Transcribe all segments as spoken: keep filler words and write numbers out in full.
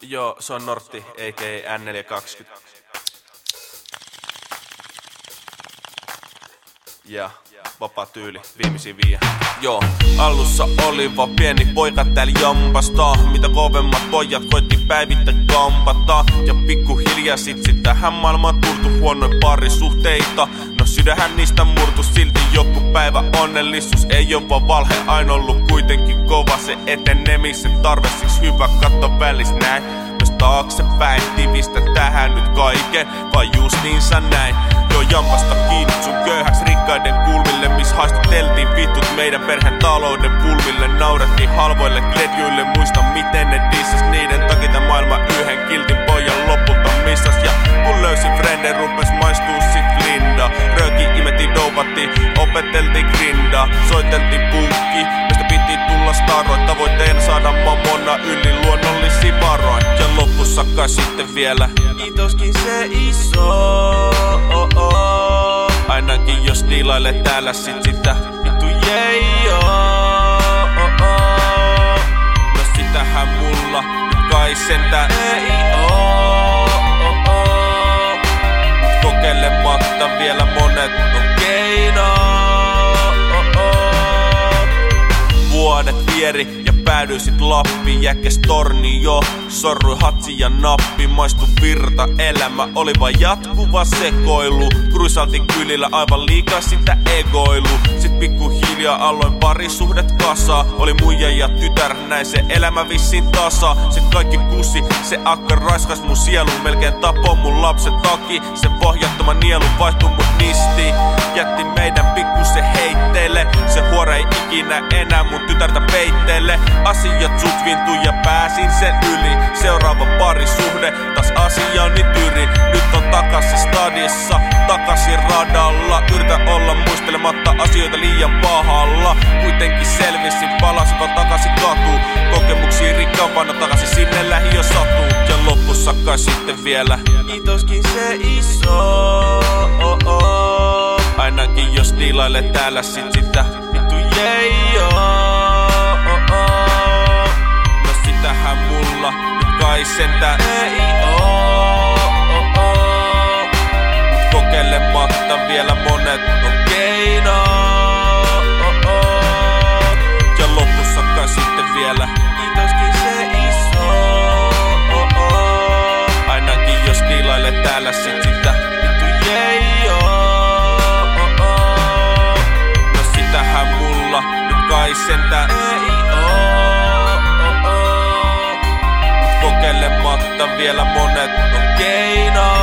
Joo, se on Nortti, a k a. N neljäsataakaksikymmentä. Ja vapaa tyyli, viimeisiä viiä. Joo, alussa oli vaan pieni poika täällä jampasta. Mitä kovemmat pojat koitti päivittä kampata. Ja pikkuhiljaa sit sit tähän maailmaan turtu huonoin parisuhteita. No sydänhän niistä murtu silti joku päivä onnellisuus ei oo vaan valhe. Aina ollut kuitenkin kova se etenemisen tarve. Siksi hyvä katto välis näin myös taaksepäin. Tivistä tähän nyt kaiken, vai justiinsa näin. Joo jampasta kiinni sun köyhäks rikkaiden kulmille. Miss haistateltiin vitut meidän perheen talouden pulmille. Naurettiin halvoille kledjuille, muista miten ne dissas. Niiden takia tää maailma yhden kiltin pojan lopulta missas. Ja kun löysin frenden rupes maistuu sit Linda. Rööki imettiin, doupattiin, opeteltiin grindaa. Soiteltiin punkki, mistä piti tulla staroit. Tavoitteena saada mamona yli luonnollisia varoin. Ja lopussa kai sitten vielä kiitoskin se iso oh, oh. Ainakin jos diilaile täällä sit sitä vittu jeio oh, oh. No sitähän mulla nyt kai sentään ei oo oh, oh. Kokeilematta vielä monet on keino oh, oh. Vuodet vieri ja päädyin sit Lappiin. Jäkkäs torni jo, sorrui hatsi ja nappi. Maistu virta, elämä oli vaan jatkuva sekoilu. Kruisaltiin kylillä aivan liikaa sitä egoilu. Sit pikkuhiljaa aloin parisuhdet kasaa. Oli muija ja tytär, näin se elämä vissiin tasa. Sit kaikki kussi, se akka raiskas mun sielun. Melkein tapoi mun lapset taki. Se pohjattoma nielu vaihtui mut nistiin. Jätti meidän pikkusen heitteille. Se huore ei ikinä enää mun tytärtä peitteelle. Asiat sutvintu ja pääsin sen yli. Seuraava parisuhde, taas asia on niin tyri. Nyt on takaisin stadissa, takaisin radalla. Yritän olla muistelematta asioita liian pahalla. Kuitenkin selvisin, palasin vaan takaisin katuun. Kokemuksia rikkaampana takaisin sinne lähiö satuu. Ja lopussa kai sitten vielä kiitoskin se iso oh, oh. Ainakin jos diilaile täällä sit sitä vittu jeio oh, oh. No sitähän mulla nyt kai sentään ei oo oh, oh. Kokeilematta vielä monet on keino oh, oh. Ja lopussa kai sitten vielä kiitoskin se iso oh, oh. Ainakin jos diilaile täällä sit sitä vittu jeio oh, oh. No sitähän mulla nyt kai sentään ei oo oh, oh. Kokeilematta vielä monet on keino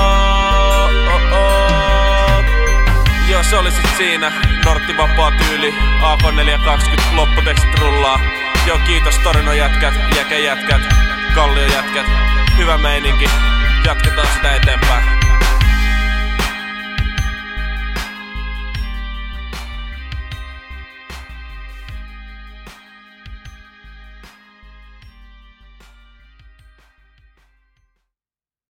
oh, oh. Joo se oli sit siinä Nortti vapaa tyyli A K neljäsataakaksikymmentä lopputekstit rullaa. Joo kiitos Torinon jätkät, Jäke jätkät, Kallion jätkät. Hyvä meininki, jatketaan sitä eteenpäin.